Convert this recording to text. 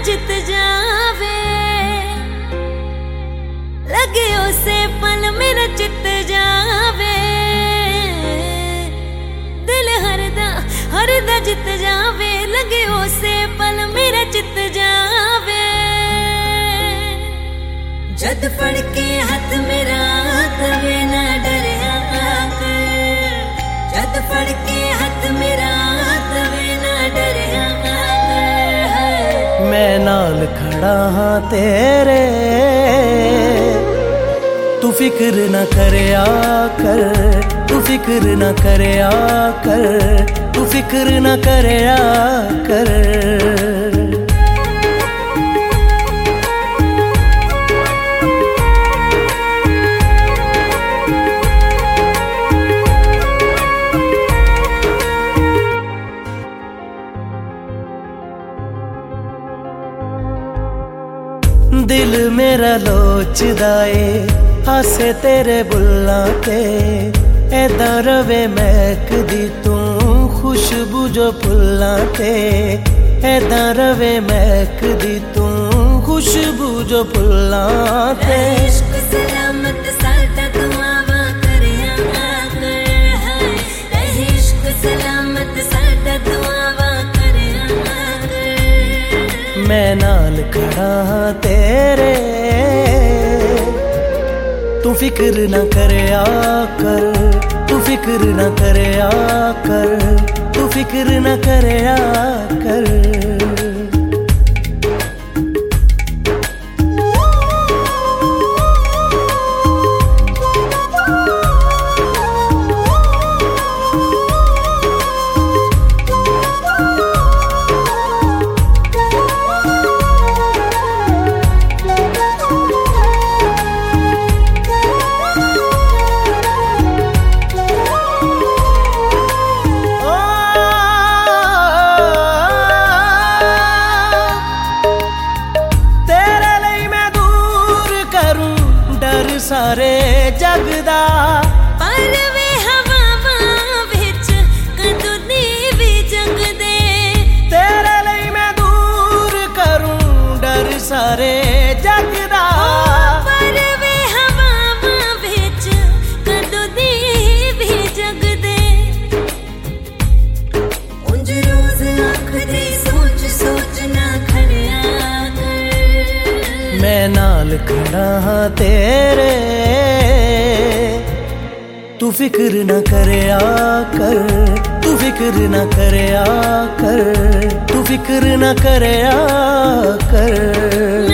जित जावे, लगे उसे पल मेरा चित जावे। दिल हरदा जित जावे, लगे उसे पल मेरा चित जावे। जद फड़ के हाथ मेरा कभी ना डरिया कर, जद फड़ के हाथ मेरा कभी ना डरिया कर। मैं नाल खड़ा हाँ तेरे, तू फिक्र न करया कर, तू फिक्र न करया कर, तू फिक्र न करया कर। दिल मेरा लोचदा ए हासे तेरे बुल्लां ते, ऐदा रवे महकदी तू खुशबू जो फुल्लां ते। ऐदा रवे महकदी तू खुशबू जो फुल्लां ते। इश्क सलामत सादा दुआवा करया कर, इश्क सलामत सादा दुआवा करया कर। मैं नाल खड़ा तेरे, तू फिक्र न करया कर, तू फिक्र न करया कर, तू फिक्र न करया कर। सारे जगदा पर वे हवावां विच कदों दी भी जगदे। तेरे लिए मैं दूर करूं डर सारे जगदा। पर वे हवावां विच कदों दी भी जगदे। उंज रोज आखदी सोच सोच ना खड़िया कर। मैं नाल खड़ा हाँ तेरे, तू फिक्र न करया कर, तू फिक्र न करया कर, तू फिक्र न करया कर।